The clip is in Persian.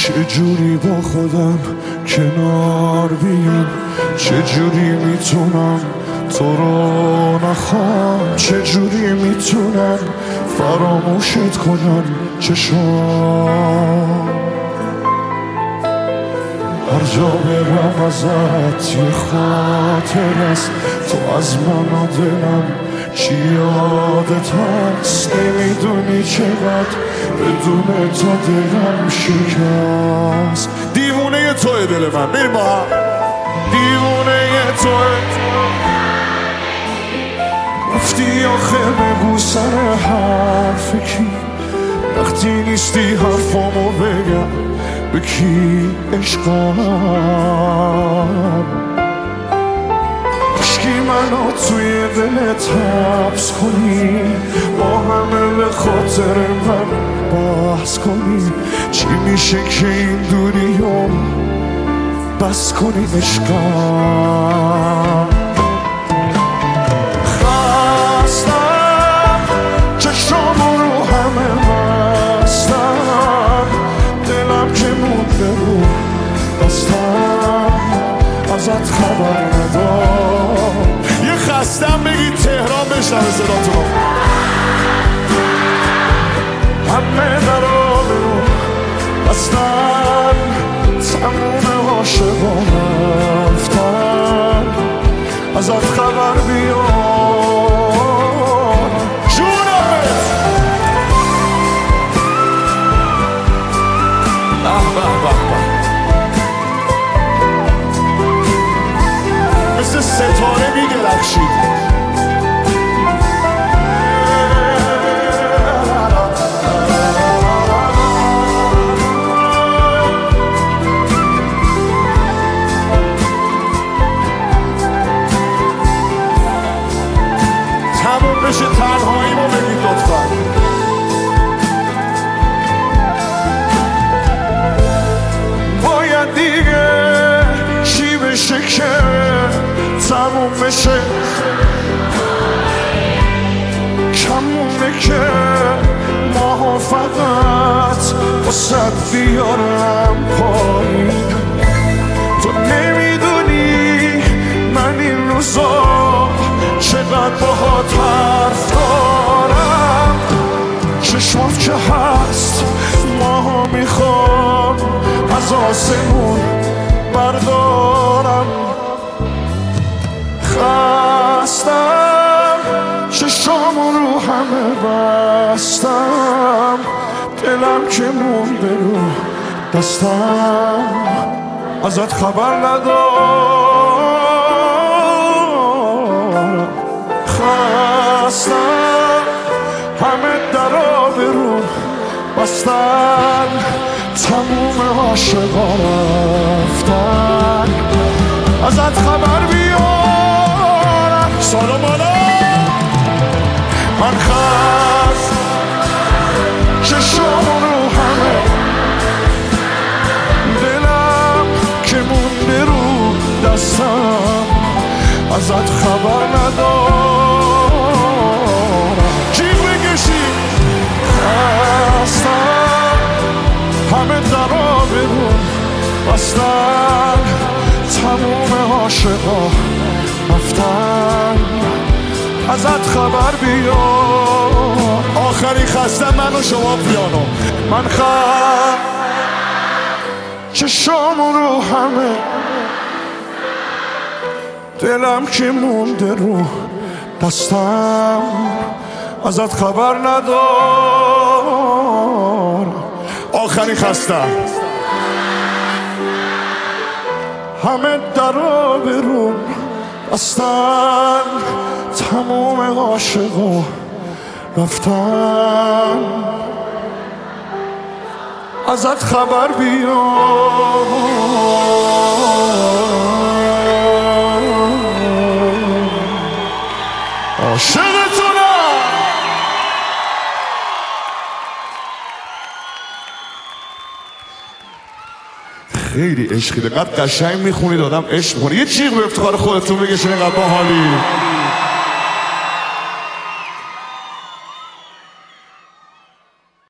چجوری با خودم کنار بیام، چجوری میتونم تو رو نخوام، چجوری میتونم فراموشت کنم چشام. هر جا برم ازت یه خاطر است، تو از من و دلم چی یادت هست. نمیدونی چقدر بدون تو دلم شکست. دیوونه توی دل من، بریم با هم. دیوونه توی رفتی آخه بگو سر حرف کی، وقتی نیستی حرفامو بگم به کی عشقم. عشقی منو توی دلت حبس کنی، با همه به خاطر من بحث کنی. چی میشه که این دوریو بس کنی عشقم. خستم چشامو رو همه بستم، دلم که مونده رو بستم، ازت خبر ندارم. یه خستم بگید تهران بشنوه صداتونو. همه درا برو بستن، تموم عاشقان رفتن، ازت خبر بیار جونمت. مثل ستاره می‌درخشید. تموم بشه تنهایی ما بگید لطفا. باید دیگه چی بشه که تموم بشه، کمونه که ماها فقط واسه بیارم پایین. تو نمیدونی من این روزا چقدر باهات حرف دارم. چشمات که هست ماها میخوام از آسمون بردارم. خستم چشامو رو همه بستم، دلم که مونده رو دستم، ازت خبر ندارم. خستم همه درا برو بستن، تموم عاشقا رفتن، ازت خبر بیارم. سلام علیکم. من خست چشام رو همه، دلم که مونده رو دستم، ازت خبر ندارم. جیغ بکشی. خستم همه درا برون بستن، تموم عاشقا رفتن، ازت خبر بیار. آخری خستم من و شما پیانو. من چشامو رو همه، دلم که مونده رو دستم، ازت خبر ندارم. آخری خستم همه درا برون بستن، تموم عاشقا رفتن، ازت خبر بیار. عاشقتونم. خیلی عشقی، دقیقا قشنگ میخونید، آدم عشق میکنه. یه چیغ به افتخار خودتون بگشین، اینقدر باحالی.